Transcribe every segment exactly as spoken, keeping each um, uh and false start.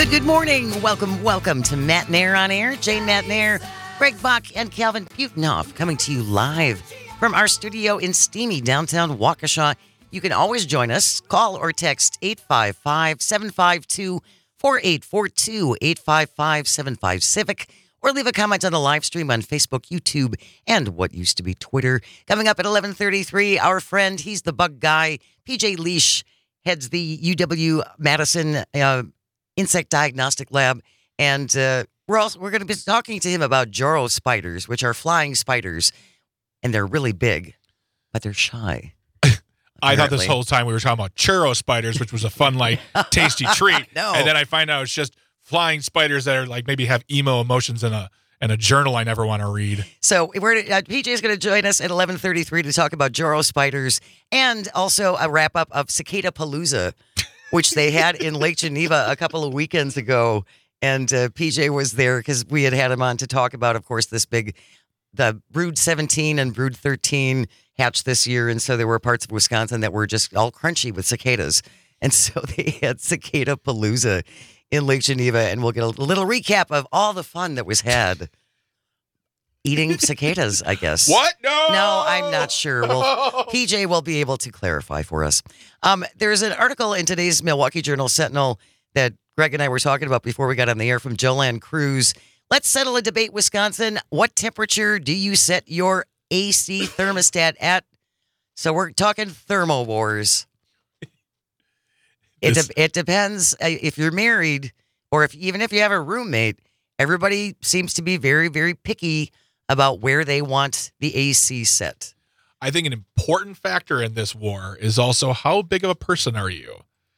Good, good morning. Welcome, welcome to Matt Nair on Air. Jane Matt Nair, Greg Bach, and Calvin Butenoff coming to you live from our studio in steamy downtown Waukesha. You can always join us. Call or text eight five five, seven five two, four eight four two, eight five five, seven five Civic, or leave a comment on the live stream on Facebook, YouTube, and what used to be Twitter. Coming up at eleven thirty-three, our friend, he's the bug guy, P J Leash, heads the U W-Madison uh, Insect Diagnostic Lab, and uh, we're also we're going to be talking to him about Joro spiders, which are flying spiders, and they're really big, but they're shy. I thought this whole time we were talking about churro spiders, which was a fun, like, tasty treat. No. And then I find out it's just flying spiders that are like maybe have emo emotions in a in a journal I never want to read. So we're uh, P J is going to join us at eleven thirty-three to talk about Joro spiders and also a wrap up of Cicada Palooza, which they had in Lake Geneva a couple of weekends ago. And uh, P J was there because we had had him on to talk about, of course, this big, the Brood seventeen and Brood thirteen hatched this year. And so there were parts of Wisconsin that were just all crunchy with cicadas. And so they had Cicada Palooza in Lake Geneva. And we'll get a little recap of all the fun that was had eating cicadas, I guess. What? No. No, I'm not sure. Well, P J will be able to clarify for us. Um, there's an article in today's Milwaukee Journal Sentinel that Greg and I were talking about before we got on the air from Joanne Cruz. Let's settle a debate, Wisconsin. What temperature do you set your A C thermostat at? So we're talking thermo wars. It, de- it depends uh, if you're married or if even if you have a roommate. Everybody seems to be very, very picky about where they want the A C set. I think an important factor in this war is also how big of a person are you?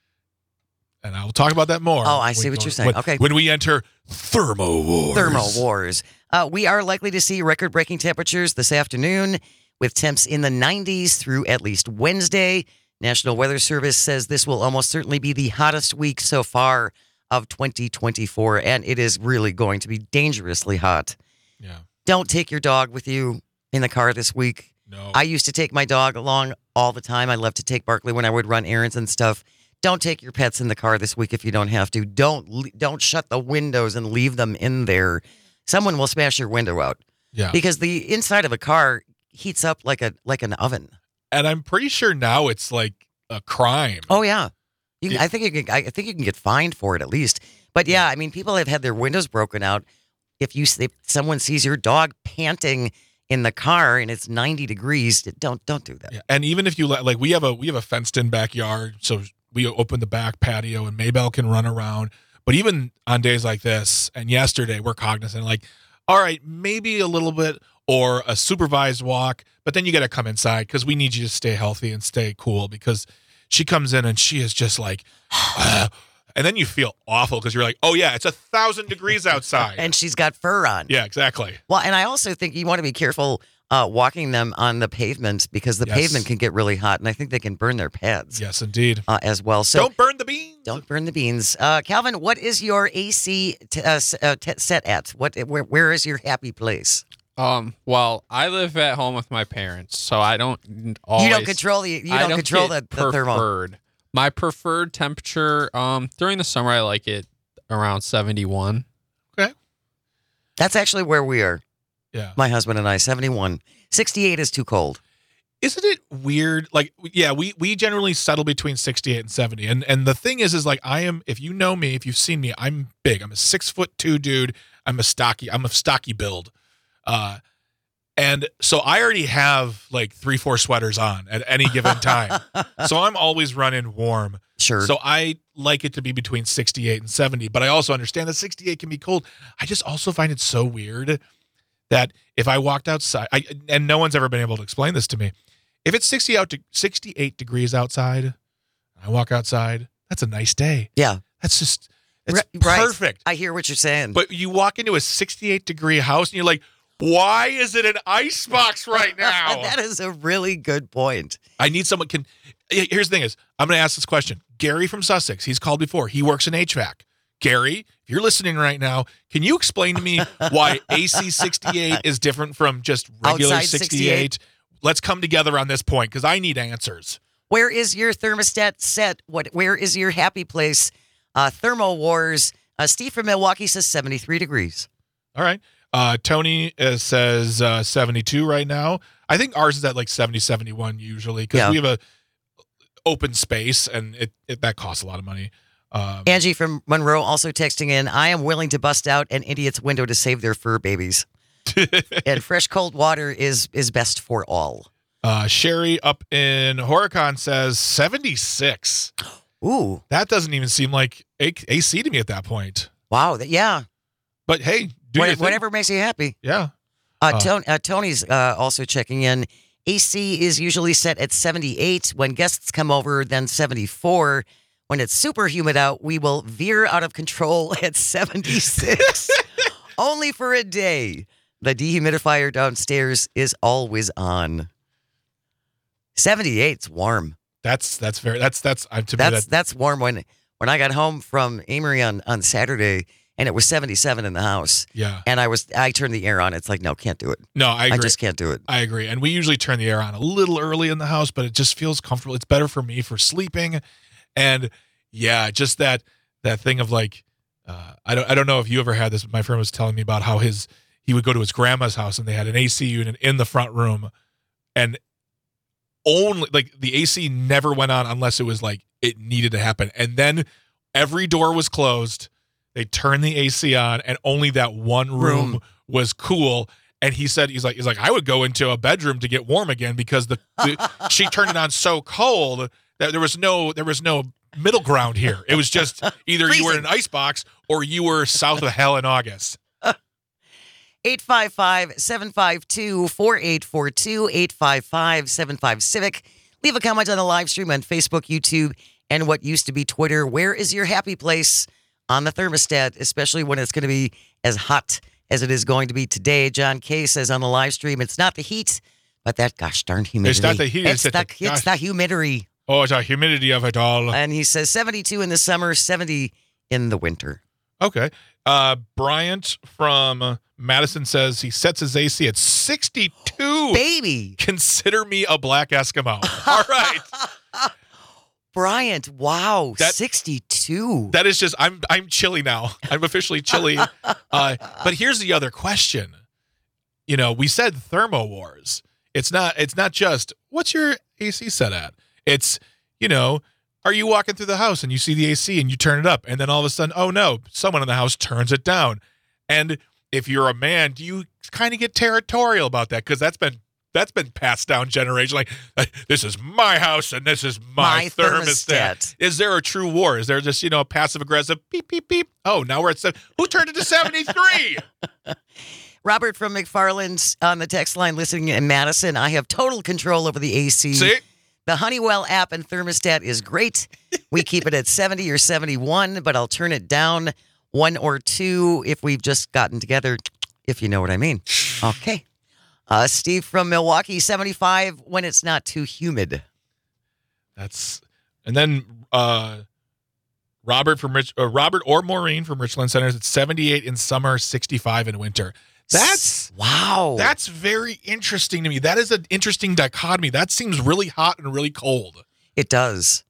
And I'll talk about that more. Oh, I see what go, you're saying. When, okay. When we enter thermo wars. Thermo wars. Uh, we are likely to see record-breaking temperatures this afternoon with temps in the nineties through at least Wednesday. National Weather Service says this will almost certainly be the hottest week so far of twenty twenty-four, and it is really going to be dangerously hot. Yeah. Don't take your dog with you in the car this week. No. I used to take my dog along all the time. I love to take Barkley when I would run errands and stuff. Don't take your pets in the car this week if you don't have to. Don't don't shut the windows and leave them in there. Someone will smash your window out. Yeah. Because the inside of a car heats up like a like an oven. And I'm pretty sure now it's like a crime. Oh yeah. You can, Yeah. I think you can I think you can get fined for it at least. But yeah, I mean people have had their windows broken out. If you if someone sees your dog panting in the car and it's ninety degrees, don't don't do that. Yeah. And even if you let, like we have a we have a fenced in backyard, so we open the back patio and Maybell can run around. But even on days like this and yesterday, we're cognizant like, all right, maybe a little bit or a supervised walk, but then you got to come inside because we need you to stay healthy and stay cool because she comes in and she is just like, uh, and then you feel awful because you're like, oh yeah, it's a thousand degrees outside. And she's got fur on. Yeah, exactly. Well, and I also think you want to be careful uh, walking them on the pavement because the Yes. pavement can get really hot, and I think they can burn their pads Yes, indeed. uh, as well. So Don't burn the beans. don't burn the beans. Uh, Calvin, what is your A C t- uh, s- uh, t- set at? What? Where, where is your happy place? Um. Well, I live at home with my parents, so I don't always. you don't control the. You I don't, don't control the, get the thermal. preferred. My preferred temperature. Um. During the summer, I like it around seventy-one. That's actually where we are. Yeah. My husband and I, seventy-one. sixty-eight is too cold. Isn't it weird? Like, yeah, we we generally settle between sixty-eight and seventy. And and the thing is, is like I am, if you know me, if you've seen me, I'm big. I'm a six foot two dude. I'm a stocky, I'm a stocky build. Uh, and so I already have like three, four sweaters on at any given time. So I'm always running warm. Sure. So I like it to be between sixty-eight and seventy, but I also understand that sixty-eight can be cold. I just also find it so weird that if I walked outside, I, and no one's ever been able to explain this to me, if it's sixty out to sixty-eight degrees outside, I walk outside, that's a nice day. Yeah. That's just, it's Right. perfect. I hear what you're saying. But you walk into a sixty-eight degree house and you're like, why is it an icebox right now? That is a really good point. I need someone can. Here's the thing is, I'm going to ask this question. Gary from Sussex, he's called before. He works in H V A C. Gary, if you're listening right now, can you explain to me why A C sixty-eight is different from just regular Outside sixty-eight? Let's come together on this point because I need answers. Where is your thermostat set? What? Where is your happy place? Uh, Thermo Wars Uh, Steve from Milwaukee says seventy-three degrees. All right. Uh, Tony uh, says uh, seventy-two right now. I think ours is at like seventy, seventy-one usually because Yeah. we have a open space and it, it that costs a lot of money. Um, Angie from Monroe also texting in, I am willing to bust out an idiot's window to save their fur babies. And fresh cold water is is best for all. uh, Sherry up in Horicon says seventy-six. Ooh, That doesn't even seem like A- AC to me at that point. wow. That, yeah. But hey, do What- your thing. whatever makes you happy. Yeah. Uh, Uh, Tony, uh, Tony's uh, also checking in. A C is usually set at seventy-eight. When guests come over, then seventy-four. When it's super humid out, we will veer out of control at seventy-six. Only for a day. The dehumidifier downstairs is always on. seventy-eight's warm. That's that's very that's that's uh, to me That's that that's warm. When when I got home from Amory on, on Saturday, and it was seventy-seven in the house, yeah. and I was I turned the air on. It's like, no, can't do it. No, I I, agree. just can't do it. I agree. And we usually turn the air on a little early in the house, but it just feels comfortable. It's better for me for sleeping. And yeah, just that that thing of like uh, I don't I don't know if you ever had this, but my friend was telling me about how his he would go to his grandma's house and they had an A C unit in the front room and only like the A C never went on unless it was like it needed to happen. And then every door was closed. They turned the A C on and only that one room, Room. was cool. And he said, he's like, he's like, I would go into a bedroom to get warm again because the, the she turned it on so cold that there was no there was no middle ground here. It was just either you were in an ice box or you were south of hell in August. eight five five, seven five two, four eight four two, eight five five, seven five Civic. Leave a comment on the live stream on Facebook, YouTube, and what used to be Twitter. Where is your happy place on the thermostat, especially when it's going to be as hot as it is going to be today? John K says on the live stream, it's not the heat, but that gosh darn humidity. It's not the heat, It's, it's the, the- it's the humidity. Oh, it's the humidity of it all. And he says seventy-two in the summer, seventy in the winter. Okay. Uh, Bryant from Madison says he sets his A C at sixty-two. Baby. Consider me a black Eskimo. All right. Bryant, wow, That- sixty-two. That is just I'm I'm chilly now. I'm officially chilly. Uh, but here's the other question. You know, we said thermo wars. It's not it's not just what's your A C set at? It's, you know, are you walking through the house and you see the A C and you turn it up and then all of a sudden, oh no, someone in the house turns it down. And if you're a man, do you kind of get territorial about that? Because that's been that's been passed down generation. Like, this is my house and this is my, My thermostat. thermostat. Is there a true war? Is there just, you know, passive aggressive beep, beep, beep? Oh, now we're at seven. Who turned it to seventy-three? Robert from McFarland's on the text line listening in Madison. I have total control over the A C. See? The Honeywell app and thermostat is great. We keep it at seventy or seventy-one, but I'll turn it down one or two if we've just gotten together, if you know what I mean. Okay. Uh, Steve from Milwaukee, seventy-five when it's not too humid. That's and then uh, Robert from Rich, uh, Robert or Maureen from Richland Centers. It's seventy-eight in summer, sixty-five in winter. That's wow. that's very interesting to me. That is an interesting dichotomy. That seems really hot and really cold. It does.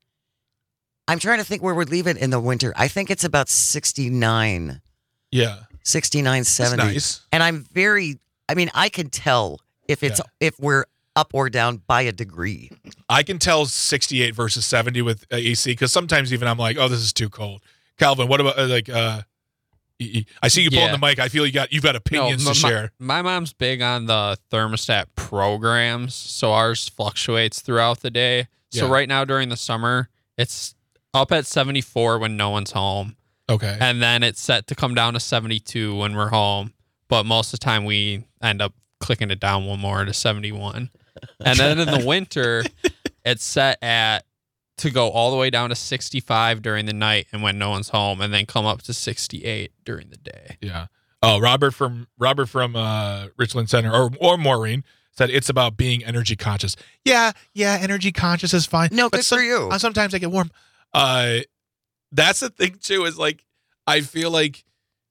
I'm trying to think where we'd leave it in the winter. I think it's about sixty-nine, Yeah, sixty-nine, that's seventy. nice. And I'm very, I mean, I can tell if it's Yeah. if we're up or down by a degree. I can tell sixty-eight versus seventy with uh, A C because sometimes even I'm like, oh, this is too cold. Calvin, what about uh, like? uh y- y- I see you pulling Yeah. the mic. I feel you got you've got opinions No, to my, share. My mom's big on the thermostat programs, so ours fluctuates throughout the day. So Yeah. right now during the summer, it's up at seventy-four when no one's home, Okay. and then it's set to come down to seventy-two when we're home. But most of the time, we end up clicking it down one more to seventy-one. And then in the winter, it's set at to go all the way down to sixty-five during the night and when no one's home, and then come up to sixty-eight during the day. Yeah. Oh, Robert from Robert from uh, Richland Center or or Maureen said it's about being energy conscious. Yeah, yeah, energy conscious is fine. No, but good some- for you. uh, Sometimes I get warm. Uh, that's the thing too. Is like I feel like,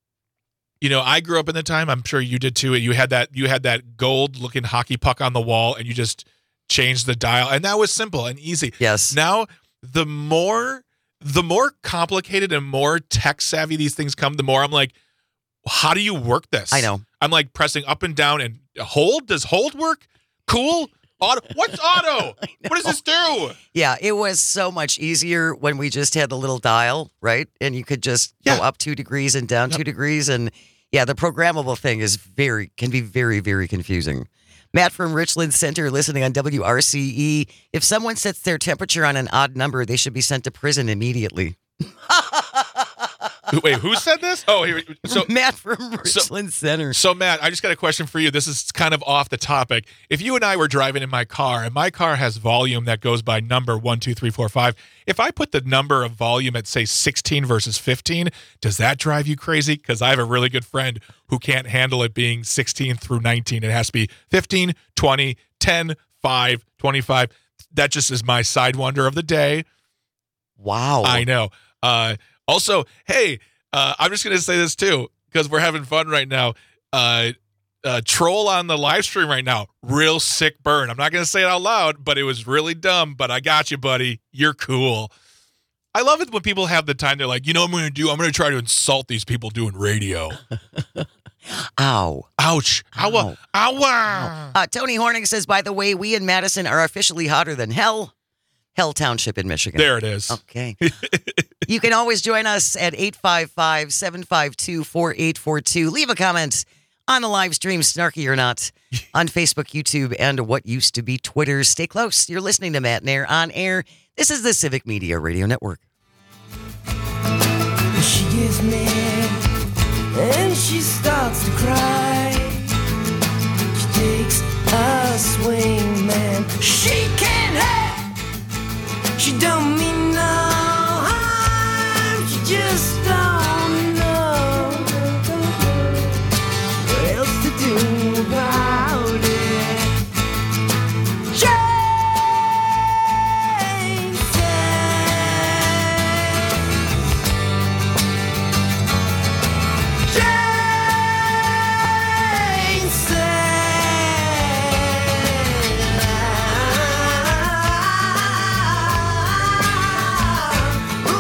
you know, I grew up in the time. I'm sure you did too. You had that you had that gold looking hockey puck on the wall, and you just changed the dial, and that was simple and easy. Yes. Now, the more the more complicated and more tech savvy these things come, the more I'm like, how do you work this? I know. I'm like pressing up and down and hold. Does hold work? Cool. Auto. What's auto? What does this do? Yeah, it was so much easier when we just had the little dial, right? And you could just Yeah. go up two degrees and down Yep. two degrees. And yeah, the programmable thing is very, can be very, very confusing. Matt from Richland Center listening on W R C E. If someone sets their temperature on an odd number, they should be sent to prison immediately. Wait, who said this? Oh, here. So, Matt from Richland Center. so Matt, I just got a question for you. This is kind of off the topic. If you and I were driving in my car, and my car has volume that goes by number one, two, three, four, five. If I put the number of volume at say sixteen versus fifteen, does that drive you crazy? Because I have a really good friend who can't handle it being sixteen through nineteen. It has to be fifteen, twenty, ten, five, twenty-five. That just is my side wonder of the day. Wow. I know. Uh, also, hey, uh, I'm just going to say this too, because we're having fun right now. Uh, uh, troll on the live stream right now. Real sick burn. I'm not going to say it out loud, but it was really dumb. But I got you, buddy. You're cool. I love it when people have the time. They're like, you know what I'm going to do? I'm going to try to insult these people doing radio. Ow. Ouch. Ow. Ow. Ow. Uh, Tony Horning says, by the way, we in Madison are officially hotter than hell. Hell Township in Michigan. There it is. Okay. You can always join us at eight five five, seven five two, four eight four two. Leave a comment on the live stream, snarky or not, on Facebook, YouTube, and what used to be Twitter. Stay close. You're listening to Matt Nair on air. This is the Civic Media Radio Network. She gives me and she starts to cry. She takes a swing, man. She can't help. She don't mean no harm. She just don't know what else to do about it. Jane said, Jane said,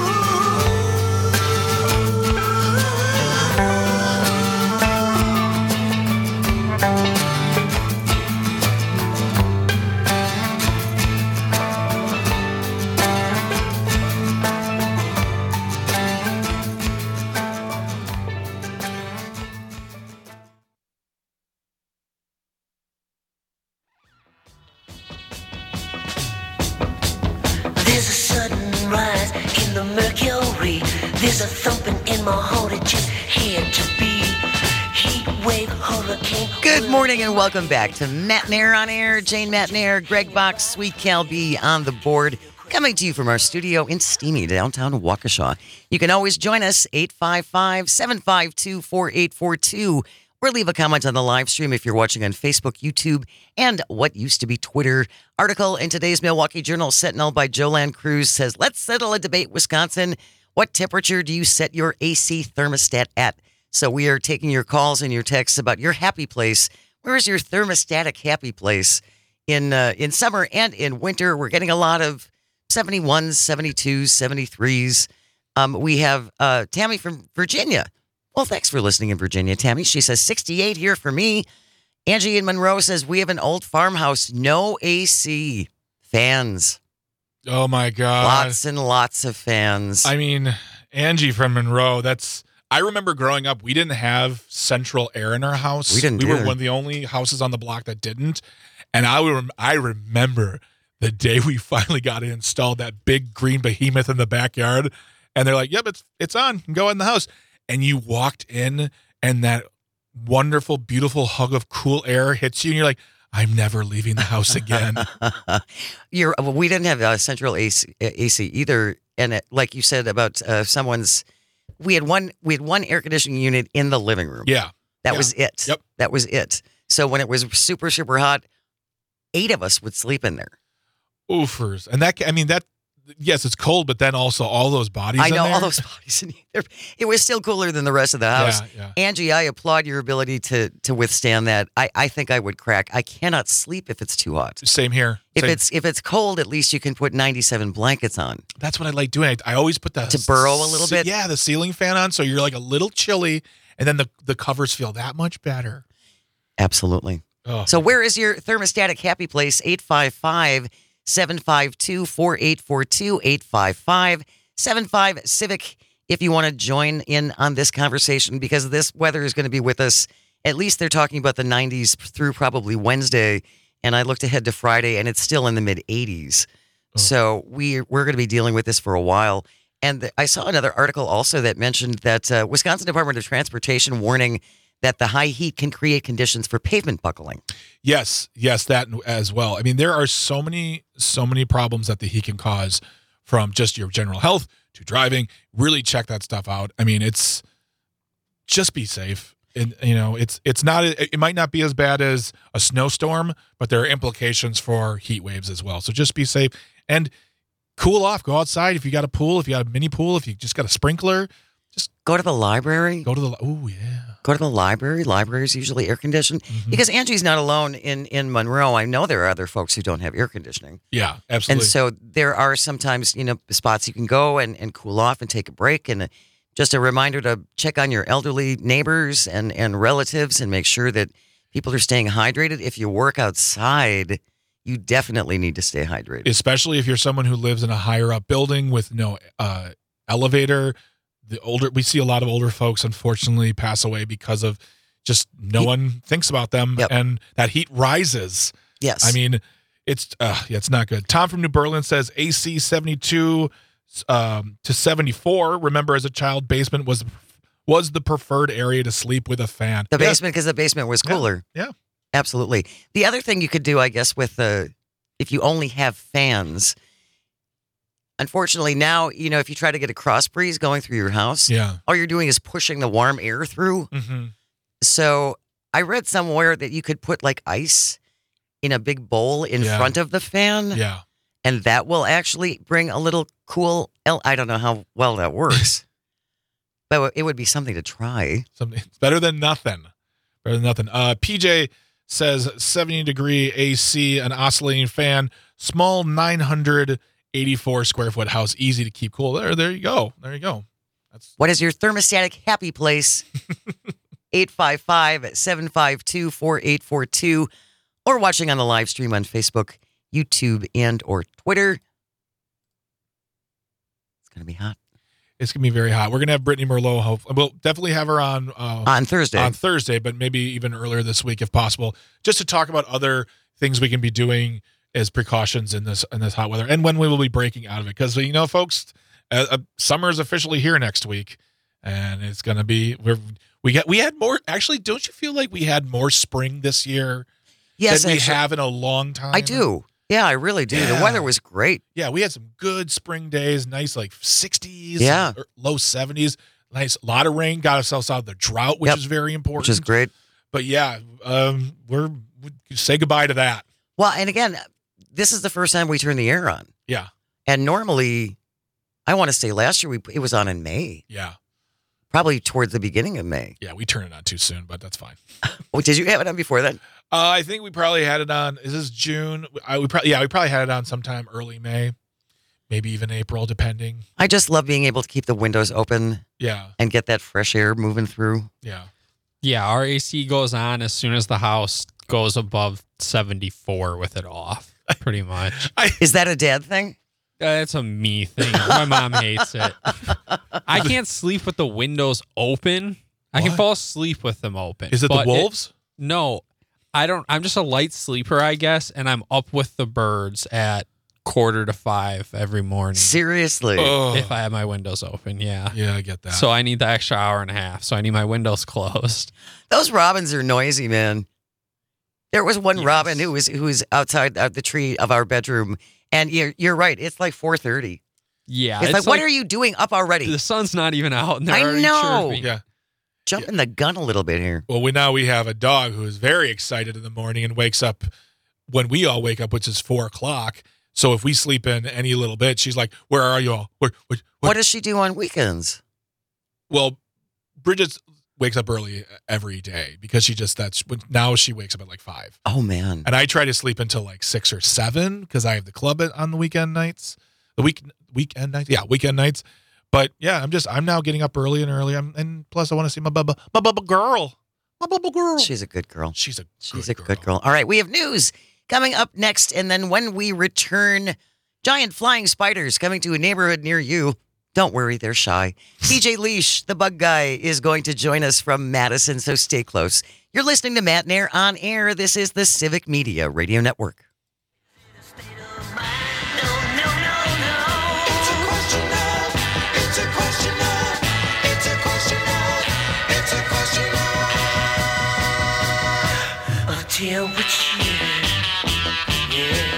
There's a sudden rise in the mercury. There's a thumping in my heart. It just had to be. Heat wave, hurricane. Good morning and welcome back to Matt Nair on air. Jane Matt Nair, Greg Box, Sweet Cal B on the board. Coming to you from our studio in steamy downtown Waukesha. You can always join us, eight five five, seven five two, four eight four two, or leave a comment on the live stream if you're watching on Facebook, YouTube, and what used to be Twitter. Article in today's Milwaukee Journal Sentinel by Joanne Cruz says, let's settle a debate, Wisconsin. What temperature do you set your A C thermostat at? So we are taking your calls and your texts about your happy place. Where is your thermostatic happy place in uh, in summer and in winter? We're getting a lot of seventy-ones, seventy-twos, seventy-threes. Um, we have uh, Tammy from Virginia. Well, thanks for listening in Virginia, Tammy. She says sixty-eight here for me. Angie in Monroe says we have an old farmhouse, no A C, fans. Oh my God. Lots and lots of fans. I mean, Angie from Monroe, that's, I remember growing up, we didn't have central air in our house. We didn't We were either. one of the only houses on the block that didn't. And I, rem- I remember the day we finally got it installed, that big green behemoth in the backyard. And they're like, yep, it's it's on. Go in the house. And you walked in and that wonderful, beautiful hug of cool air hits you. And you're like, I'm never leaving the house again. You're, well, we didn't have a central A C, A C either. And it, like you said about uh, someone's, we had one we had one air conditioning unit in the living room. Yeah. That yeah. was it. Yep. That was it. So when it was super, super hot, eight of us would sleep in there. Oofers. And that, I mean, that, yes, it's cold, but then also all those bodies. I know in all there. those bodies in here. It was still cooler than the rest of the house. Yeah, yeah. Angie, I applaud your ability to to withstand that. I, I think I would crack. I cannot sleep if it's too hot. Same here. If Same. it's if it's cold, at least you can put ninety-seven blankets on. That's what I like doing. I, I always put the To burrow a little ce- bit? Yeah, the ceiling fan on, so you're like a little chilly, and then the the covers feel that much better. Absolutely. Oh. So where is your thermostatic happy place? eight five five, seven five two, four eight four two, eight five five, seven five Civic if you want to join in on this conversation, because this weather is going to be with us. At least they're talking about the nineties through probably Wednesday, and I looked ahead to Friday, and it's still in the mid eighties. Oh. So we, we're going to be dealing with this for a while. And th- I saw another article also that mentioned that uh, Wisconsin Department of Transportation warning that the high heat can create conditions for pavement buckling. Yes, yes, that as well. I mean, there are so many, so many problems that the heat can cause, from just your general health to driving. Really check that stuff out. I mean, it's just be safe. And you know, it's it's not. It might not be as bad as a snowstorm, but there are implications for heat waves as well. So just be safe and cool off. Go outside if you got a pool, if you got a mini pool, if you just got a sprinkler. Just Go to the library. go to the. Oh yeah. Go to the library. Library is usually air conditioned. Mhm. Because Angie's not alone in, in Monroe. I know there are other folks who don't have air conditioning. Yeah, And absolutely. so there are sometimes, you know, spots you can go and, and cool off and take a break. And just a reminder to check on your elderly neighbors and, and relatives and make sure that people are staying hydrated. If you work outside, you definitely need to stay hydrated. Especially if you're someone who lives in a higher up building with no uh, elevator. The older we see a lot of older folks, unfortunately, pass away because of just no Heat. one thinks about them, Yep. and that heat rises. Yes. I mean, it's uh, yeah, it's not good. Tom from New Berlin says A C seventy-two um, to seventy-four. Remember, as a child, basement was was the preferred area to sleep with a fan. the Yeah, basement, because the basement was Yeah. cooler. Yeah. Absolutely. The other thing you could do, I guess, with the, if you only have fans, unfortunately now, you know, if you try to get a cross breeze going through your house, yeah. all you're doing is pushing the warm air through. hmm So I read somewhere that you could put like ice in a big bowl in Yeah. front of the fan, Yeah. and that will actually bring a little cool. el- I don't know how well that works, but it would be something to try. Something it's better than nothing. Better than nothing. Uh, P J says seventy degree A C, an oscillating fan, small nine hundred eighty-four square foot house, easy to keep cool. There, there you go. There you go. That's What is your thermostatic happy place? eight five five, seven five two, four eight four two, or watching on the live stream on Facebook, YouTube, and or Twitter. It's going to be hot. it's gonna be very hot. We're gonna have Brittany Merlot. Hope we'll definitely have her on uh, On Thursday. on Thursday, but maybe even earlier this week if possible, just to talk about other things we can be doing as precautions in this in this hot weather, and when we will be breaking out of it. Because you know, folks, uh, uh, summer is officially here next week, and it's gonna be we're we got we had more. Actually, don't you feel like we had more spring this year yes, than we actually, have in a long time? I do. Yeah, I really do. The Yeah. weather was great. Yeah, we had some good spring days, nice like sixties, Yeah. or low seventies. Nice, a lot of rain got ourselves out of the drought, which Yep. is very important. Which is great. But yeah, um, we're we say goodbye to that. Well, and again, this is the first time we turn the air on. Yeah, And normally, I want to say last year we it was on in May, yeah, probably towards the beginning of May. yeah. We turned it on too soon, but that's fine. Oh, did you have it on before then? Uh, I think we probably had it on. Is this June? I, we probably yeah, we probably had it on sometime early May, maybe even April, depending. I just love being able to keep the windows open Yeah, and get that fresh air moving through. yeah. Yeah, our A C goes on as soon as the house goes above seventy-four with it off, pretty much. Is that a dad thing? That's a me thing. My mom hates it. I can't sleep with the windows open. I can What? fall asleep with them open. Is it the but wolves? no, I don't. I'm just a light sleeper, I guess, and I'm up with the birds at quarter to five every morning Seriously. Oh, if I have my windows open. Yeah. yeah, I get that. So I need the extra hour and a half. So I need my windows closed. Those robins are noisy, man. There was one Yes. robin who was who was outside of the tree of our bedroom, and you're you're right. It's like four thirty. Yeah. It's, like, what are you doing up already? The sun's not even out, and they're I already know. chirping. yeah. Jumping the gun a little bit here. Well, we now we have a dog who is very excited in the morning and wakes up when we all wake up, which is four o'clock. So if we sleep in any little bit, she's like, "Where are you all? Where, where, What does she do on weekends? Well, Bridget wakes up early every day because she just that's now she wakes up at like five. Oh man. And I try to sleep until like six or seven because I have the club on the weekend nights, the week weekend nights, yeah, weekend nights. But yeah, I'm just I'm now getting up early and early. I'm, and plus I want to see my bubba my bubba girl, my bubba girl. She's a good girl. She's a She's good a good girl. All right, we have news coming up next, and then when we return, giant flying spiders coming to a neighborhood near you. Don't worry, they're shy. P J Leash, the bug guy, is going to join us from Madison, so stay close. You're listening to Matt Nair on air. This is the Civic Media Radio Network. Tell which year, yeah.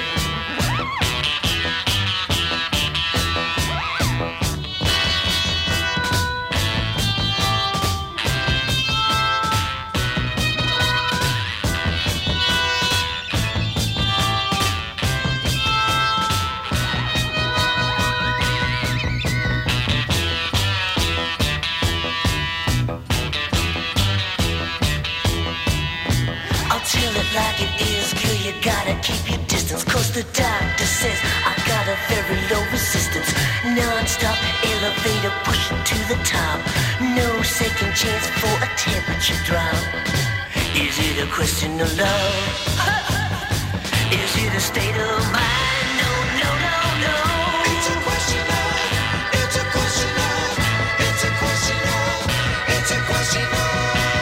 Tell it like it is, girl, you gotta keep your distance. Cause the doctor says I got a very low resistance. Non-stop elevator pushing to the top. No second chance for a temperature drop. Is it a question of love? Is it a state of mind? No, no, no, no. It's a question of, it's a question of, it's a question of, it's a question of.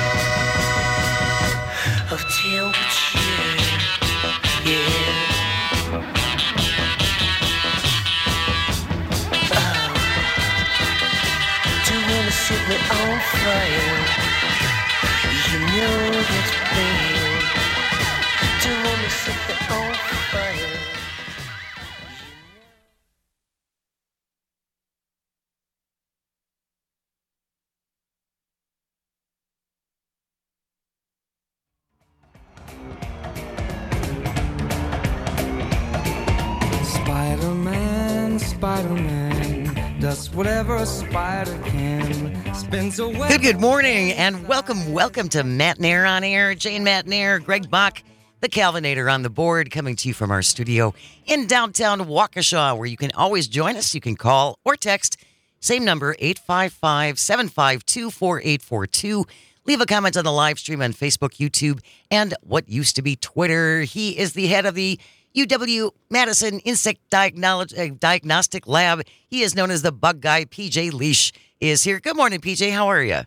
Of temperature, yeah. Oh, do you wanna set me on fire? You know that's bad. Do you wanna set me on fire? Spider-Man, Spider-Man does whatever a spider can. Spins a web. Good, good morning, and welcome, welcome to Matt Nair on air. Jane Matt Nair, Greg Bach, the Calvinator on the board, coming to you from our studio in downtown Waukesha, where you can always join us. You can call or text, same number, eight five five, seven five two, four eight four two. Leave a comment on the live stream on Facebook, YouTube, and what used to be Twitter. He is the head of the U W-Madison Insect Diagno- uh, Diagnostic Lab. He is known as the bug guy. P J Leash is here. Good morning, P J. How are you?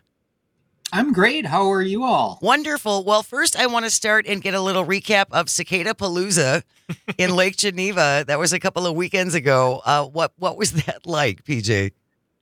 I'm great. How are you all? Wonderful. Well, first I want to start and get a little recap of Cicada Palooza in Lake Geneva. That was a couple of weekends ago. Uh, what what was that like, P J?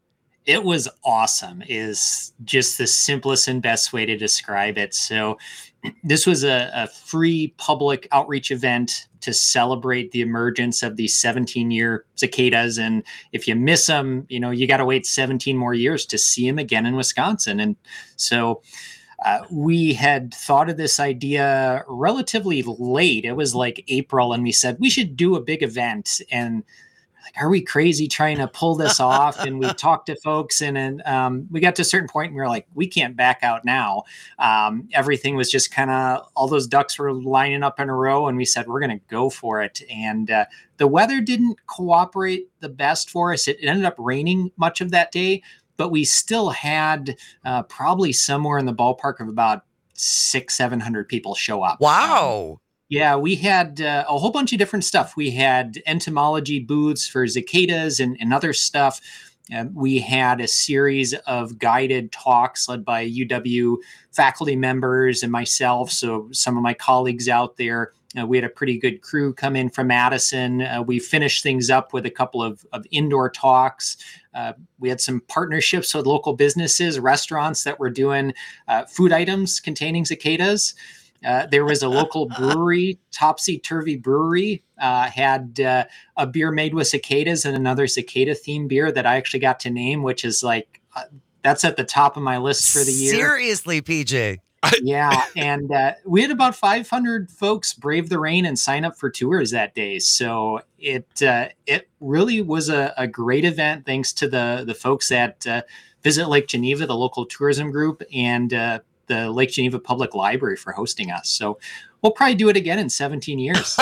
It was awesome is just the simplest and best way to describe it. So this was a, a free public outreach event to celebrate the emergence of these seventeen-year cicadas. And if you miss them, you know, you got to wait seventeen more years to see them again in Wisconsin. And so uh, we had thought of this idea relatively late. It was like April, and we said, we should do a big event. And like, are we crazy trying to pull this off? And we talked to folks, and, and um, we got to a certain point and we were like, we can't back out now. Um, everything was just kind of, all those ducks were lining up in a row, and we said, we're going to go for it. And uh, the weather didn't cooperate the best for us. It, it ended up raining much of that day, but we still had uh, probably somewhere in the ballpark of about six, seven hundred people show up. Wow. Um, Yeah, we had uh, a whole bunch of different stuff. We had entomology booths for cicadas and, and other stuff. Uh, we had a series of guided talks led by U W faculty members and myself. So some of my colleagues out there, uh, we had a pretty good crew come in from Madison. Uh, we finished things up with a couple of, of indoor talks. Uh, we had some partnerships with local businesses, restaurants that were doing uh, food items containing cicadas. Uh, there was a local brewery, Topsy Turvy Brewery, uh, had uh, a beer made with cicadas and another cicada themed beer that I actually got to name, which is like, uh, that's at the top of my list for the year. Seriously, P J. Yeah, and uh, we had about five hundred folks brave the rain and sign up for tours that day. So it uh, it really was a, a great event. Thanks to the the folks at uh, Visit Lake Geneva, the local tourism group, and uh, the Lake Geneva Public Library for hosting us. So we'll probably do it again in seventeen years.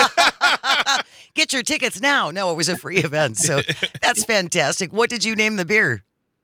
Get your tickets now. No, it was a free event, so that's fantastic. What did you name the beer?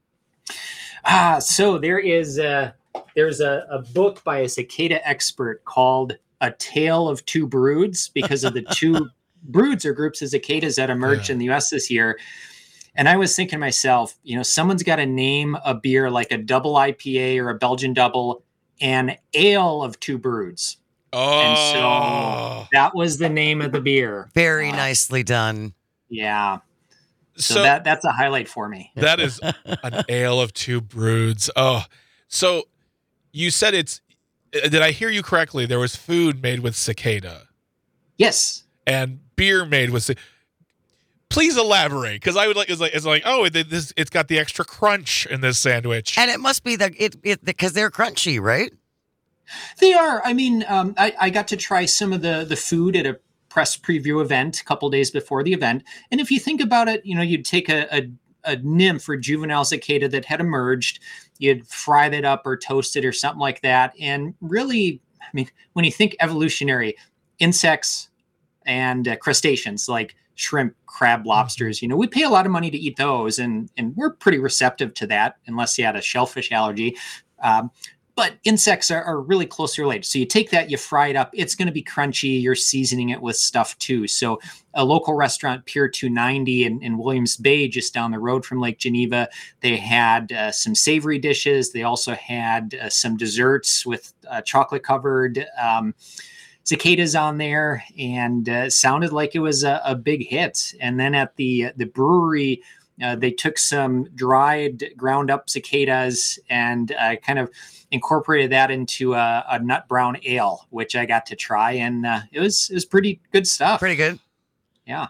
Ah, so there is a, there's a, a book by a cicada expert called A Tale of Two Broods, because of the two broods or groups of cicadas that emerged Yeah. in the U S this year. And I was thinking to myself, you know, someone's got to name a beer like a double I P A or a Belgian double, an ale of two broods. Oh, And so that was the name of the beer. Very Uh, nicely done. Yeah. So, so that that's a highlight for me. that is an ale of two broods. Oh, so you said it's. uh, Did I hear you correctly? There was food made with cicada Yes. and beer made with. ci- Please elaborate, because I would like. It's like it's like oh, it, this it's got the extra crunch in this sandwich. And it must be the it it because they're crunchy, right? They are. I mean, um, I, I got to try some of the the food at a press preview event a couple days before the event. And if you think about it, you know, you'd take a, a, a nymph or juvenile cicada that had emerged, you'd fry that up or toast it or something like that. And really, I mean, when you think evolutionary, insects and uh, crustaceans like shrimp, crab, lobsters, you know, we pay a lot of money to eat those, and and we're pretty receptive to that, unless you had a shellfish allergy. Um, But insects are, are really closely related. So you take that, you fry it up. It's going to be crunchy. You're seasoning it with stuff too. So a local restaurant, Pier two ninety in, in Williams Bay, just down the road from Lake Geneva, they had uh, some savory dishes. They also had uh, some desserts with uh, chocolate covered um, cicadas on there, and uh, sounded like it was a, a big hit. And then at the the brewery, uh, they took some dried, ground up cicadas and uh, kind of incorporated that into a, a nut brown ale, which I got to try, and uh, it was it was pretty good stuff. Pretty good. Yeah.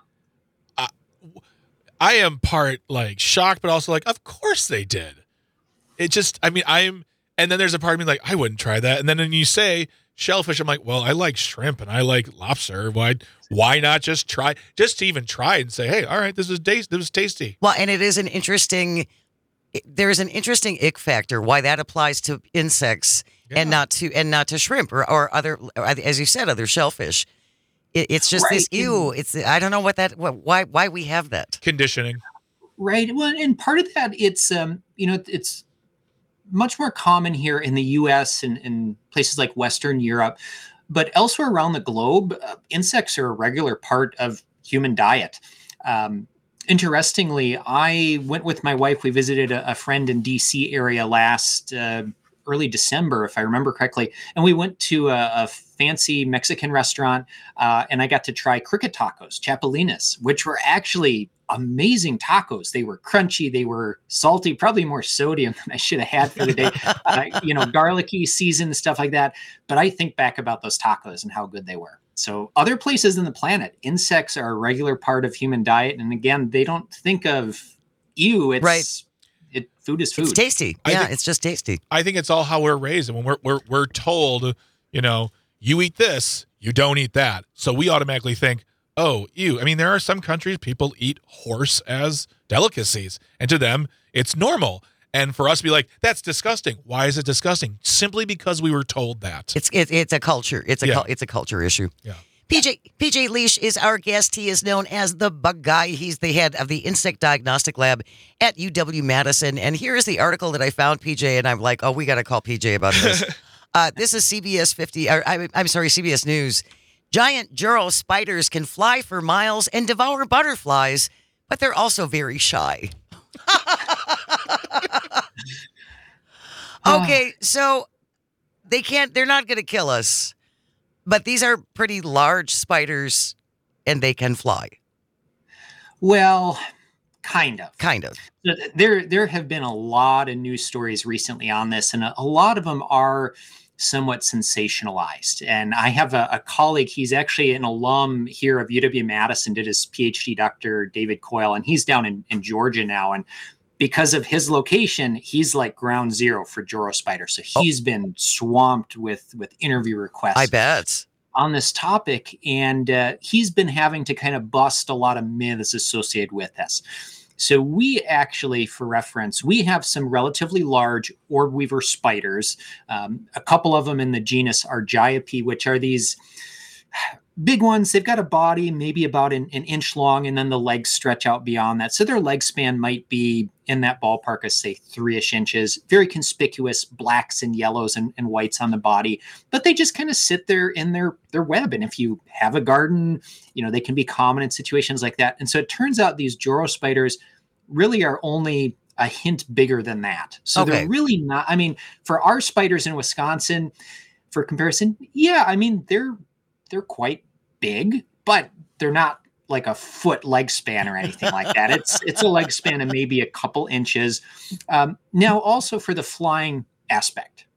I am part like shocked, but also like, of course they did. It just, I mean, I'm, and then there's a part of me like, I wouldn't try that. And then when you say shellfish, I'm like, well, I like shrimp and I like lobster. Why, why not just try, just to even try and say, hey, all right, this was taste, this was tasty. Well, and it is an interesting. There's an interesting ick factor why that applies to insects Yeah. and not to and not to shrimp or, or other, as you said, other shellfish. It, it's just this Right. ew. It's I don't know what that what, why why we have that. Conditioning. Right. Well, and part of that, it's um, you know, it's much more common here in the U S and in places like Western Europe, but elsewhere around the globe, uh, insects are a regular part of human diet. Um, Interestingly, I went with my wife. We visited a, a friend in D C area last uh, early December, if I remember correctly, and we went to a, a fancy Mexican restaurant, uh, and I got to try cricket tacos, chapulines, which were actually amazing tacos. They were crunchy, they were salty, probably more sodium than I should have had for the day. uh, you know, garlicky, seasoned, stuff like that. But I think back about those tacos and how good they were. So other places in the planet, insects are a regular part of human diet. And again, they don't think of ew. It's Right. it food is food. It's tasty. I Yeah, think- it's just tasty. I think it's all how we're raised. And when we're, we're, we're told, you know, you eat this, you don't eat that. So we automatically think, oh, ew. I mean, there are some countries people eat horse as delicacies, and to them, it's normal. And for us to be like, that's disgusting. Why is it disgusting? Simply because we were told that. It's it, it's a culture. It's a Yeah. cul- it's a culture issue. Yeah. P J P J Leash is our guest. He is known as the Bug Guy. He's the head of the Insect Diagnostic Lab at U W Madison. And here is the article that I found, P J, and I'm like, oh, we got to call P J about this. uh, this is C B S fifty. Or, I, I'm sorry, C B S News. Giant Juro spiders can fly for miles and devour butterflies, but they're also very shy. Okay, so they can't, they're not going to kill us, but these are pretty large spiders and they can fly, Well, kind of. kind of. There, there have been a lot of news stories recently on this, and a, a lot of them are somewhat sensationalized. And I have a, a colleague, he's actually an alum here of U W Madison, did his PhD, Doctor David Coyle, and he's down in, in Georgia now. And because of his location, he's like ground zero for Joro spider. So he's oh. been swamped with with interview requests. I bet. On this topic, and uh, he's been having to kind of bust a lot of myths associated with this. So we actually, for reference, we have some relatively large orb weaver spiders. Um, a couple of them in the genus Argiope, which are these big ones. They've got a body maybe about an, an inch long, and then the legs stretch out beyond that. So their leg span might be in that ballpark of, say, three-ish inches. Very conspicuous blacks and yellows and, and whites on the body. But they just kind of sit there in their, their web. And if you have a garden, you know, they can be common in situations like that. And so it turns out these Joro spiders really are only a hint bigger than that. So okay. they're really not, I mean, for our spiders in Wisconsin, for comparison, yeah, I mean, they're they're quite big, but they're not like a foot leg span or anything like that. It's it's a leg span of maybe a couple inches. Um, now, also for the flying aspect.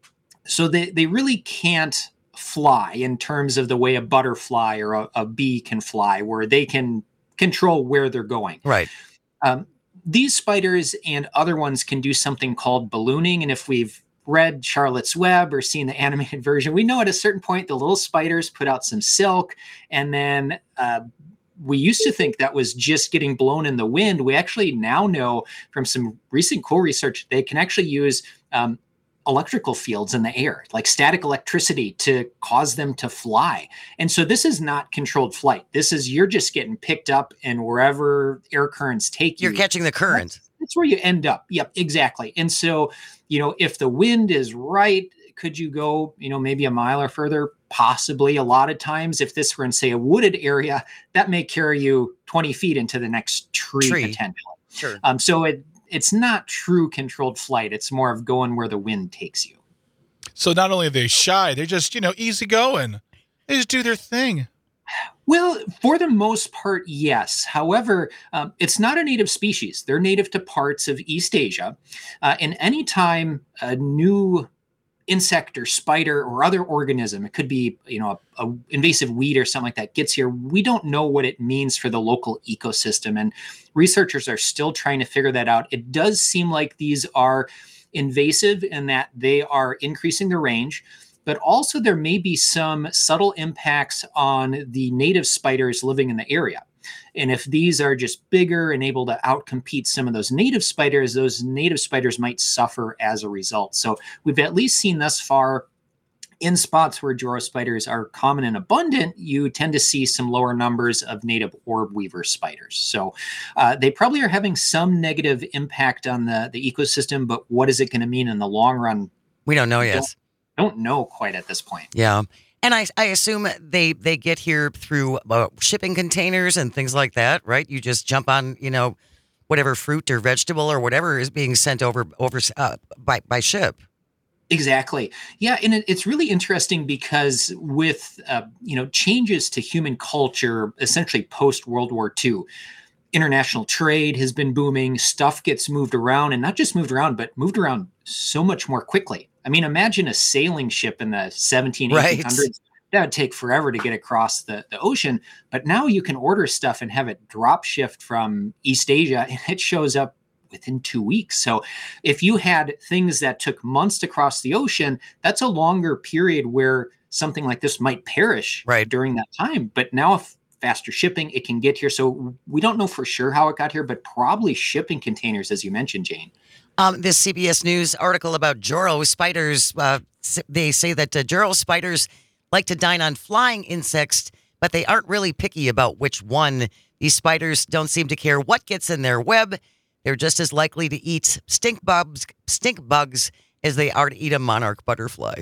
So they, they really can't fly in terms of the way a butterfly or a, a bee can fly, where they can control where they're going. Right. Um, these spiders and other ones can do something called ballooning. And if we've read Charlotte's Web or seen the animated version, we know at a certain point the little spiders put out some silk, and then uh, we used to think that was just getting blown in the wind. We actually now know from some recent cool research they can actually use um, electrical fields in the air, like static electricity, to cause them to fly. And so this is not controlled flight. This is you're just getting picked up, and wherever air currents take you, you're catching the current. That's, that's where you end up. Yep, exactly. And so, you know, if the wind is right, could you go, you know, maybe a mile or further? Possibly. A lot of times, if this were in, say, a wooded area, that may carry you twenty feet into the next tree, tree. potentially. Sure. Um, so it it's not true controlled flight. It's more of going where the wind takes you. So not only are they shy, they're just, you know, easy going. They just do their thing. Well, for the most part, yes. However, um, it's not a native species. They're native to parts of East Asia. Uh, and anytime a new insect or spider or other organism, it could be, you know, a, a invasive weed or something like that, gets here, we don't know what it means for the local ecosystem. And researchers are still trying to figure that out. It does seem like these are invasive in that they are increasing their range, but also there may be some subtle impacts on the native spiders living in the area. And if these are just bigger and able to outcompete some of those native spiders, those native spiders might suffer as a result. So we've at least seen thus far in spots where Joro spiders are common and abundant, you tend to see some lower numbers of native orb weaver spiders. So uh, they probably are having some negative impact on the, the ecosystem, but what is it going to mean in the long run? We don't know yet. Don't, don't know quite at this point. Yeah. And I, I assume they, they get here through uh, shipping containers and things like that, right? You just jump on, you know, whatever fruit or vegetable or whatever is being sent over over uh, by by ship. Exactly. Yeah, and it, it's really interesting because with uh, you know changes to human culture, essentially post World War Two, international trade has been booming. Stuff gets moved around, and not just moved around, but moved around so much more quickly. I mean, imagine a sailing ship in the seventeen, eighteen hundreds. Right. That would take forever to get across the, the ocean. But now you can order stuff and have it drop shift from East Asia, and it shows up within two weeks. So if you had things that took months to cross the ocean, that's a longer period where something like this might perish right. during that time. But now if faster shipping, it can get here. So we don't know for sure how it got here, but probably shipping containers, as you mentioned, Jane. Um, this C B S News article about Joro spiders, uh, they say that uh, Joro spiders like to dine on flying insects, but they aren't really picky about which one. These spiders don't seem to care what gets in their web. They're just as likely to eat stink bugs, stink bugs as they are to eat a monarch butterfly.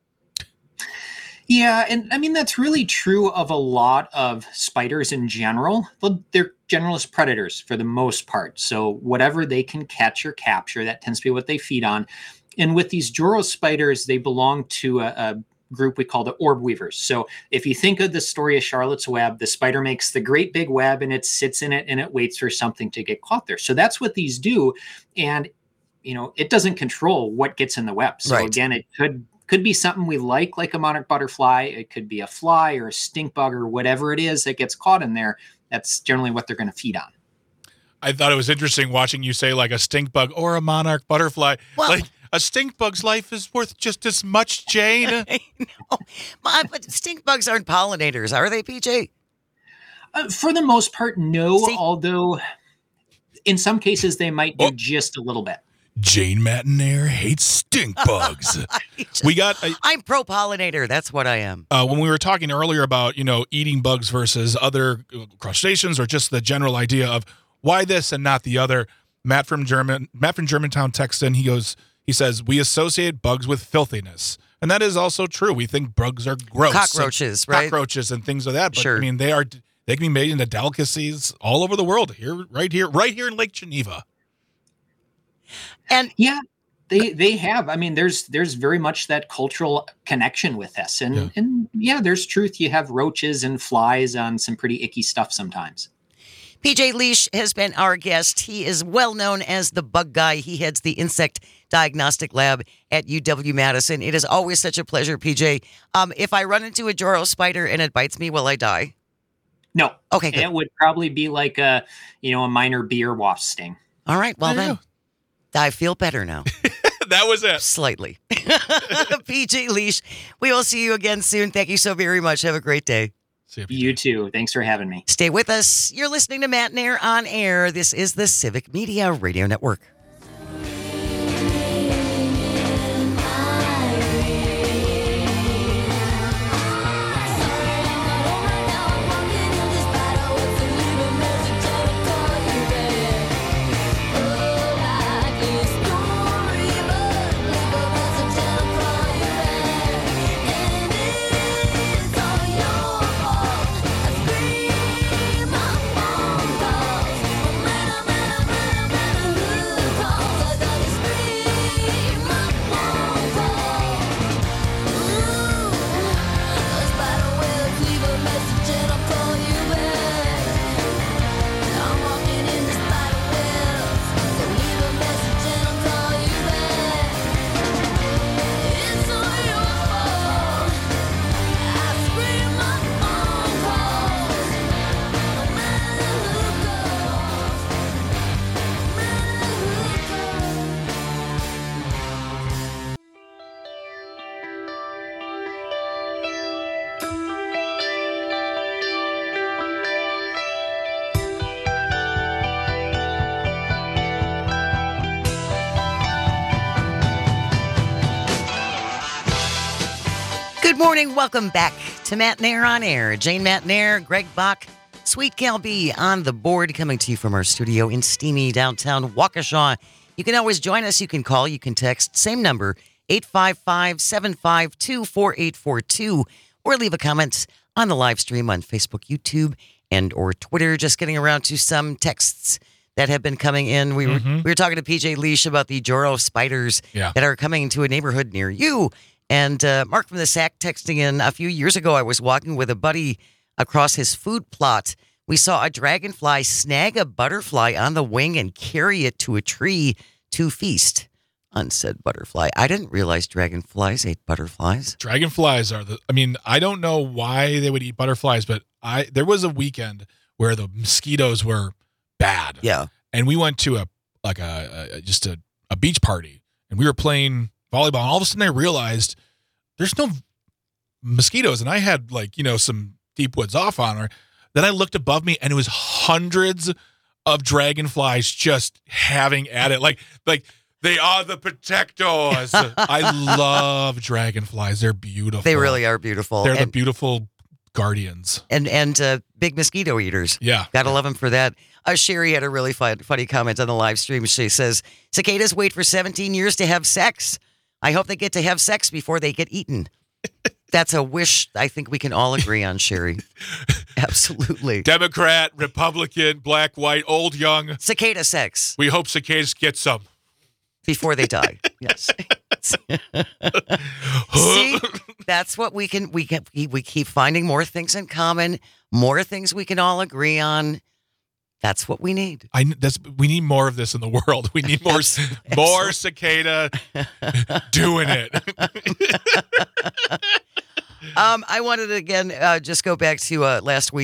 Yeah, and I mean, that's really true of a lot of spiders in general. They're generalist predators for the most part. So whatever they can catch or capture, that tends to be what they feed on. And with these Joro spiders, they belong to a, a group we call the orb weavers. So if you think of the story of Charlotte's Web, the spider makes the great big web and it sits in it and it waits for something to get caught there. So that's what these do. And, you know, it doesn't control what gets in the web. So right. again, it could Could be something we like, like a monarch butterfly. It could be a fly or a stink bug or whatever it is that gets caught in there. That's generally what they're going to feed on. I thought it was interesting watching you say like a stink bug or a monarch butterfly. Well- like a stink bug's life is worth just as much, Jane. I know. My- But stink bugs aren't pollinators, are they, P J? Uh, for the most part, no. See- Although, in some cases, they might do Oh. just a little bit. Jane Matinair hates stink bugs. I just- we got a, I'm pro pollinator. That's what I am. uh, when we were talking earlier about, you know, eating bugs versus other crustaceans, or just the general idea of why this and not the other. Matt from German, Matt from Germantown texts in. He goes, he says, we associate bugs with filthiness, and that is also true. We think bugs are gross, Cockroaches, and, right? cockroaches, and things of that. But Sure. I mean, they are they can be made into delicacies all over the world. Here, right here, right here in Lake Geneva. And Yeah, they they have. I mean, there's there's very much that cultural connection with this, and Yeah. and yeah, there's truth. You have roaches and flies on some pretty icky stuff sometimes. P J Leash has been our guest. He is well known as the bug guy. He heads the insect diagnostic lab at U W Madison. It is always such a pleasure, P J. Um, if I run into a Joro spider and it bites me, will I die? No, Okay, good. it would probably be like a you know a minor bee or wasp sting. All right, well There you then, I feel better now. That was it. Slightly. P J Leash, we will see you again soon. Thank you so very much. Have a great day. See you. You too. Thanks for having me. Stay with us. You're listening to Matt Nair on Air. This is the Civic Media Radio Network. Good morning. Welcome back to Matt Nair on Air. Jane Matt Nair, Greg Bach, Sweet Gal B on the board, coming to you from our studio in steamy downtown Waukesha. You can always join us. You can call, you can text, same number, eight five five, seven five two, four eight four two, or leave a comment on the live stream on Facebook, YouTube, and or Twitter. Just getting around to some texts that have been coming in. We were Mhm. we were talking to P J Leash about the Joro spiders Yeah. that are coming to a neighborhood near you. And uh, Mark from the Sack texting in, a few years ago, I was walking with a buddy across his food plot. We saw a dragonfly snag a butterfly on the wing and carry it to a tree to feast on said butterfly. I didn't realize dragonflies ate butterflies. Dragonflies are the. I mean, I don't know why they would eat butterflies, but I there was a weekend where the mosquitoes were bad. Yeah. And we went to a like a, a just a, a beach party, and we were playing volleyball. And all of a sudden, I realized there's no mosquitoes, and I had like you know some deep woods off on her. Then I looked above me, and it was hundreds of dragonflies just having at it, like like. They are the protectors. I love dragonflies. They're beautiful. They really are beautiful. They're the and, beautiful guardians. and, and uh, big mosquito eaters. Yeah. Gotta love them for that. Uh, Sherry had a really fun, funny comment on the live stream. She says, cicadas wait for seventeen years to have sex. I hope they get to have sex before they get eaten. That's a wish I think we can all agree on, Sherry. Absolutely. Democrat, Republican, black, white, old, young. Cicada sex We hope cicadas get some. before they die. Yes. See, that's what we can, we can, we keep finding more things in common, more things we can all agree on. That's what we need. I that's we need more of this in the world. We need more more cicada doing it. Um, I wanted to again uh, just go back to uh, last week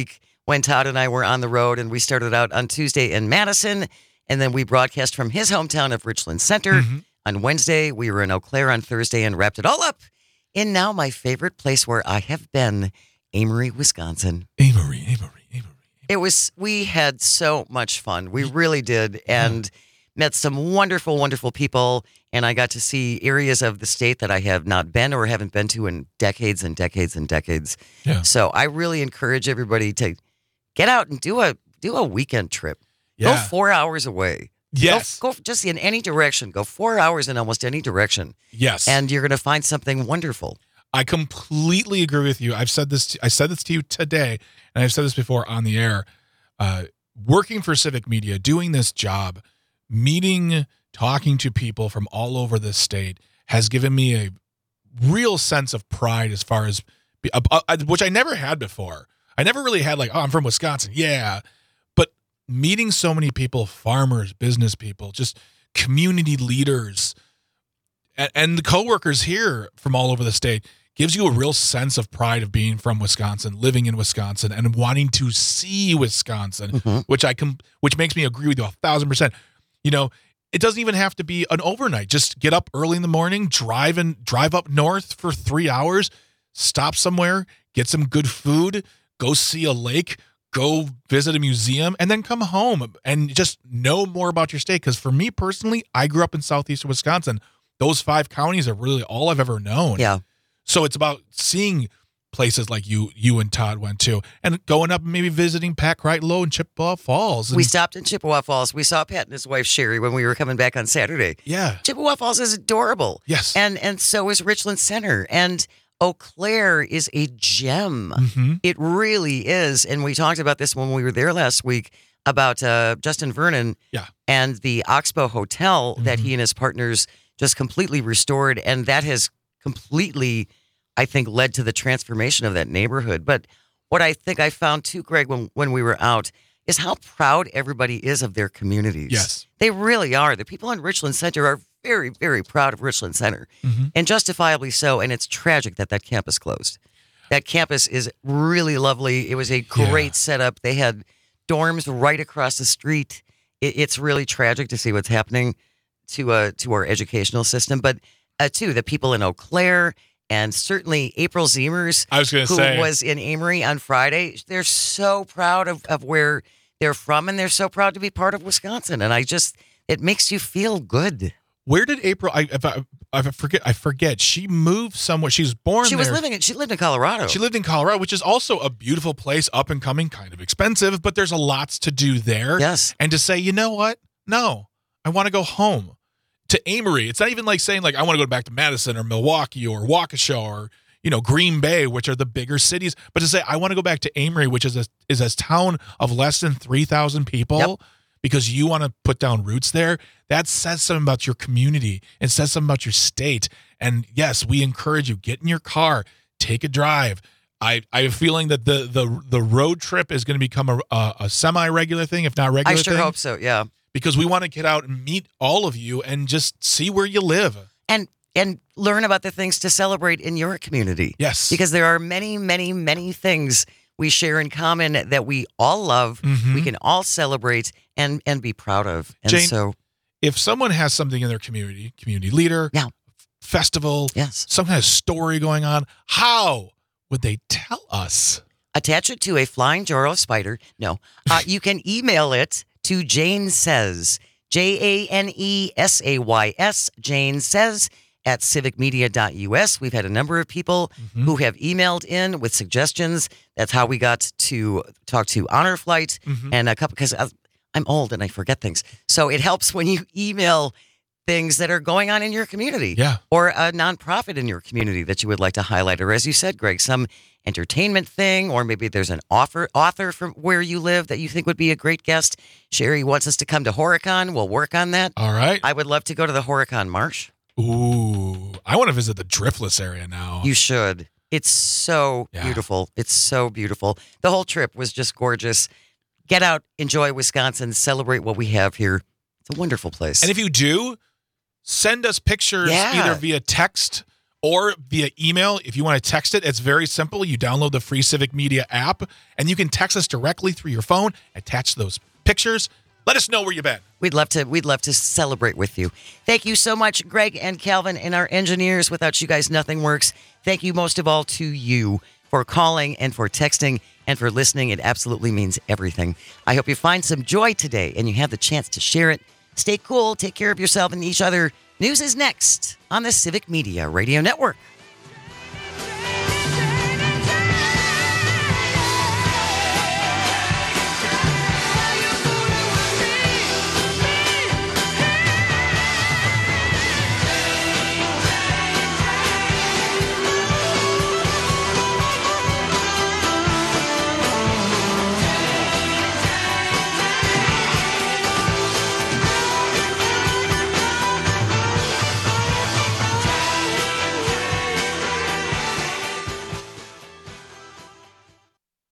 when Todd and I were on the road, and we started out on Tuesday in Madison, and then we broadcast from his hometown of Richland Center. Mm-hmm. On Wednesday, we were in Eau Claire on Thursday and wrapped it all up in now my favorite place where I have been, Amory, Wisconsin. Amory, Amory, Amory. It was, we had so much fun. We really did. And met some wonderful, wonderful people. And I got to see areas of the state that I have not been or haven't been to in decades and decades and decades. Yeah. So I really encourage everybody to get out and do a do a weekend trip. Yeah. Go four hours away. Yes. Go, go just in any direction. Go four hours in almost any direction. Yes. And you're going to find something wonderful. I completely agree with you. I've said this. To, I said this to you today, and I've said this before on the air. Uh, working for Civic Media, doing this job, meeting, talking to people from all over this state has given me a real sense of pride as far as, uh, uh, which I never had before. I never really had like, oh, I'm from Wisconsin. Yeah. But meeting so many people, farmers, business people, just community leaders, and, and the coworkers here from all over the state gives you a real sense of pride of being from Wisconsin, living in Wisconsin, and wanting to see Wisconsin, Mm-hmm. which I can, which makes me agree with you a thousand percent. You know, it doesn't even have to be an overnight. Just get up early in the morning, drive and drive up north for three hours, stop somewhere, get some good food, go see a lake, go visit a museum, and then come home and just know more about your state. Because for me personally, I grew up in southeastern Wisconsin. Those five counties are really all I've ever known. Yeah. So it's about seeing places like you you and Todd went to, and going up and maybe visiting Pat Crichton and Chippewa Falls. And, We stopped in Chippewa Falls. We saw Pat and his wife, Sherry, when we were coming back on Saturday. yeah. Chippewa Falls is adorable. Yes. And and so is Richland Center. And Eau Claire is a gem. Mm-hmm. It really is. And we talked about this when we were there last week about uh, Justin Vernon Yeah. and the Oxbow Hotel that Mhm. he and his partners just completely restored. And that has completely, I think, led to the transformation of that neighborhood. But what I think I found too, Greg, when, when we were out, is how proud everybody is of their communities. Yes. They really are. The people in Richland Center are very, very proud of Richland Center, Mm-hmm. and justifiably so. And it's tragic that that campus closed. That campus is really lovely. It was a great Yeah. setup. They had dorms right across the street. It, it's really tragic to see what's happening to uh, to our educational system. But uh, too, the people in Eau Claire, and certainly April Ziemers, I was going to who say, was in Amory on Friday, they're so proud of, of where they're from, and they're so proud to be part of Wisconsin. And I just, it makes you feel good. where did April? I, if I, I forget. I forget. She moved somewhere. She was born. She was there. living in, she lived in Colorado. She lived in Colorado, which is also a beautiful place, up and coming, kind of expensive, but there's a lots to do there. Yes. And to say, you know what? No, I want to go home to Amory. It's not even like saying like I want to go back to Madison or Milwaukee or Waukesha or you know Green Bay, which are the bigger cities, but to say I want to go back to Amory, which is a is a town of less than three thousand people. Yep. Because you want to put down roots there, that says something about your community. It says something about your state. And yes, we encourage you, get in your car, take a drive. I, I have a feeling that the the the road trip is going to become a, a, a semi-regular thing, if not regular I sure thing. hope so. Yeah. Because we want to get out and meet all of you and just see where you live. And, and learn about the things to celebrate in your community. Yes. Because there are many, many, many things we share in common that we all love. Mhm. We can all celebrate and, and be proud of. And Jane, so, if someone has something in their community, community leader, Yeah. festival, yes. some kind of story going on, how would they tell us? Attach it to a flying Joro spider. No, uh, you can email it to Jane Says, J A N E S A Y S, Jane Says at civic media dot U S. We've had a number of people Mhm. who have emailed in with suggestions. That's how we got to talk to Honor Flight Mhm. and a couple, because I'm old and I forget things. So it helps when you email things that are going on in your community. Yeah. Or a nonprofit in your community that you would like to highlight, or as you said, Greg, some entertainment thing, or maybe there's an author author from where you live that you think would be a great guest. Sherry wants us to come to Horicon. We'll work on that. All right. I would love to go to the Horicon Marsh. Ooh, I want to visit the Driftless area now. You should. It's so Yeah. beautiful. It's so beautiful. The whole trip was just gorgeous. Get out, enjoy Wisconsin, celebrate what we have here. It's a wonderful place. and if you do, send us pictures Yeah. either via text or via email. If you want to text it, it's very simple. You download the free Civic Media app, and you can text us directly through your phone, attach those pictures. Let us know where you've been. We'd love to we'd love to celebrate with you. Thank you so much, Greg and Calvin and our engineers. Without you guys, nothing works. Thank you most of all to you for calling and for texting and for listening. It absolutely means everything. I hope you find some joy today and you have the chance to share it. Stay cool, take care of yourself and each other. News is next on the Civic Media Radio Network.